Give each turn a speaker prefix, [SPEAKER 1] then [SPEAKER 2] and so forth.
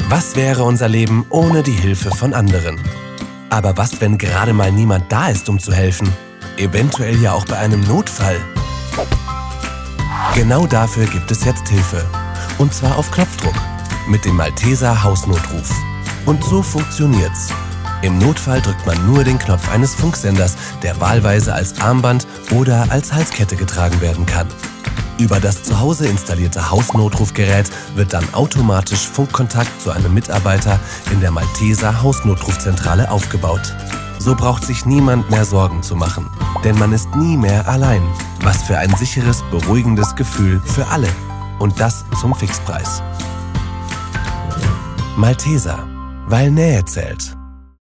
[SPEAKER 1] Was wäre unser Leben ohne die Hilfe von anderen? Aber was, wenn gerade mal niemand da ist, um zu helfen? Eventuell ja auch bei einem Notfall. Genau dafür gibt es jetzt Hilfe. Und zwar auf Knopfdruck. Mit dem Malteser Hausnotruf. Und so funktioniert's. Im Notfall drückt man nur den Knopf eines Funksenders, der wahlweise als Armband oder als Halskette getragen werden kann. Über das zu Hause installierte Hausnotrufgerät wird dann automatisch Funkkontakt zu einem Mitarbeiter in der Malteser Hausnotrufzentrale aufgebaut. So braucht sich niemand mehr Sorgen zu machen, denn man ist nie mehr allein. Was für ein sicheres, beruhigendes Gefühl für alle. Und das zum Fixpreis. Malteser, weil Nähe zählt.